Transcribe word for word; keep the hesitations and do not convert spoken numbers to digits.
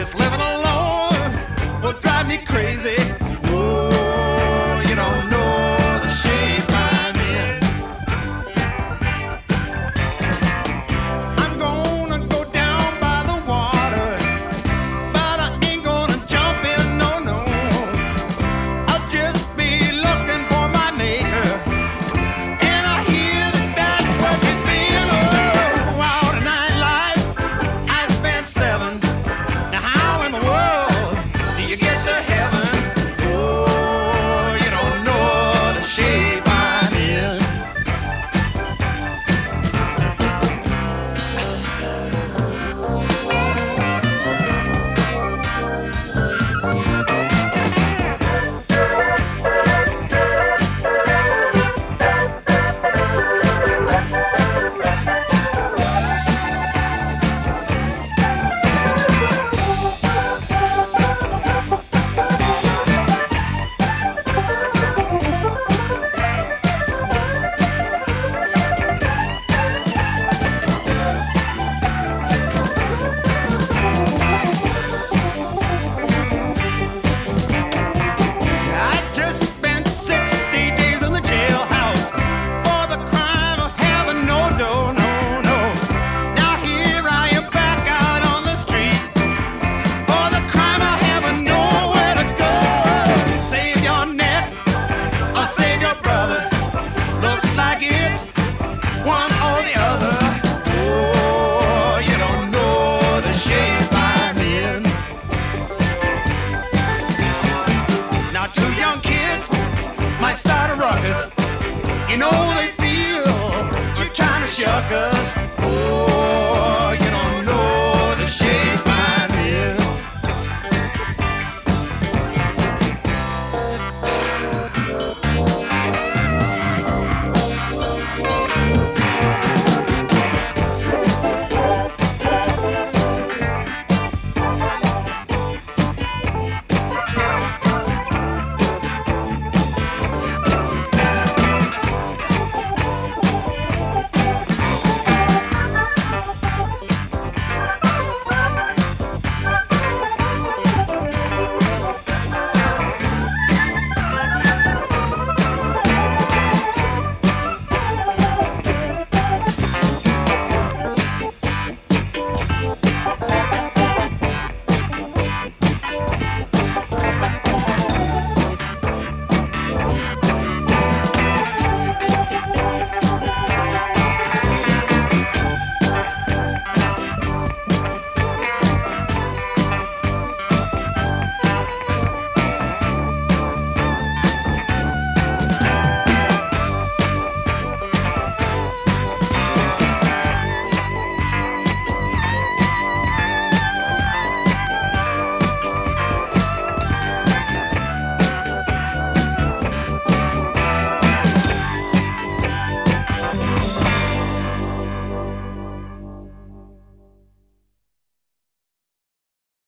This living alone will drive me crazy. Oh, you don't know the shape I'm in. I'm gonna go down by the water, but I ain't gonna jump in, no, no. I'll just be looking for my maker, and I hear that that's where she's been. Oh, out of nine lives, I spent seven. Now how in the world do you get to heaven? Oh, you don't know the shape I'm in. I just spent sixty days in the jailhouse for the crime of having no dough, no, no. Now here I am back out on the street for the crime of having nowhere to go. Save your neck or save your brother. Looks like it's one or the other. Oh, you don't know the shape I'm in. Now two young kids might start a ruckus. You know they feel you're trying to shuck us.